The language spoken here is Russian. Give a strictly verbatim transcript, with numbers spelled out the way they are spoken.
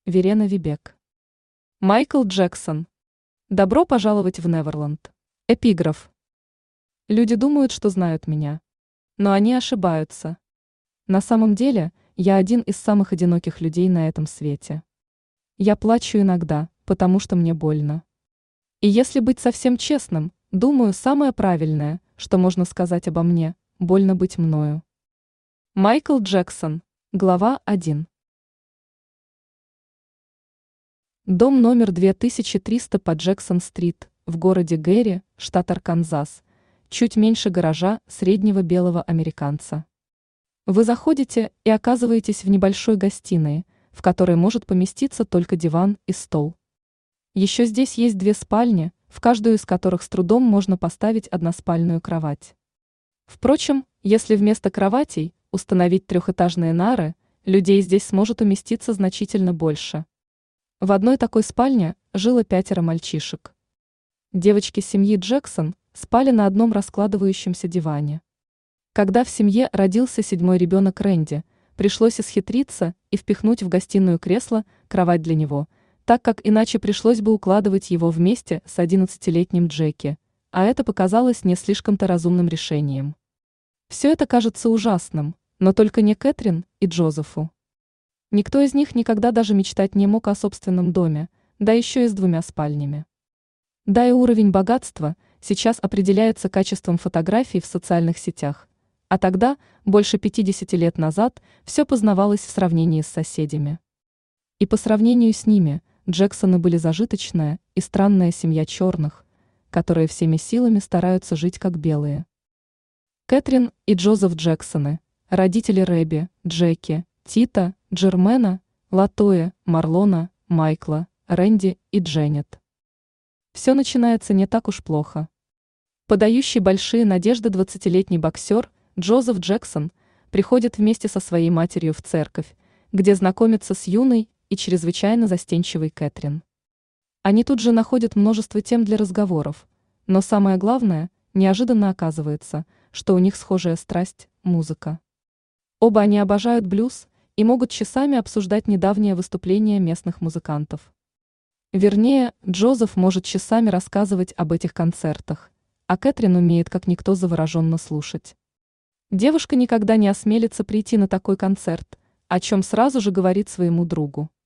Верена Вибек. Майкл Джексон. Добро пожаловать в Неверленд. Эпиграф. Люди думают, что знают меня. Но они ошибаются. На самом деле, я один из самых одиноких людей на этом свете. Я плачу иногда, потому что мне больно. И если быть совсем честным, думаю, самое правильное, что можно сказать обо мне, больно быть мною. Майкл Джексон. Глава один. Дом номер две тысячи триста по Джексон-стрит, в городе Гэри, штат Арканзас, чуть меньше гаража среднего белого американца. Вы заходите и оказываетесь в небольшой гостиной, в которой может поместиться только диван и стол. Еще здесь есть две спальни, в каждую из которых с трудом можно поставить односпальную кровать. Впрочем, если вместо кроватей установить трехэтажные нары, людей здесь сможет уместиться значительно больше. В одной такой спальне жило пятеро мальчишек. Девочки семьи Джексон спали на одном раскладывающемся диване. Когда в семье родился седьмой ребенок Рэнди, пришлось исхитриться и впихнуть в гостиную кресло кровать для него, так как иначе пришлось бы укладывать его вместе с одиннадцатилетним Джеки, а это показалось не слишком-то разумным решением. Все это кажется ужасным, но только не Кэтрин и Джозефу. Никто из них никогда даже мечтать не мог о собственном доме, да еще и с двумя спальнями. Да и уровень богатства сейчас определяется качеством фотографий в социальных сетях, а тогда, больше пятидесяти лет назад, все познавалось в сравнении с соседями. И по сравнению с ними, Джексоны были зажиточная и странная семья черных, которые всеми силами стараются жить как белые. Кэтрин и Джозеф Джексоны, родители Рэби, Джеки, Тита, Джермена, Латоя, Марлона, Майкла, Рэнди и Дженнет. Все начинается не так уж плохо. Подающий большие надежды двадцатилетний боксер Джозеф Джексон приходит вместе со своей матерью в церковь, где знакомится с юной и чрезвычайно застенчивой Кэтрин. Они тут же находят множество тем для разговоров, но самое главное, неожиданно оказывается, что у них схожая страсть – музыка. Оба они обожают блюз и могут часами обсуждать недавнее выступление местных музыкантов. Вернее, Джозеф может часами рассказывать об этих концертах, а Кэтрин умеет как никто завороженно слушать. Девушка никогда не осмелится прийти на такой концерт, о чем сразу же говорит своему другу.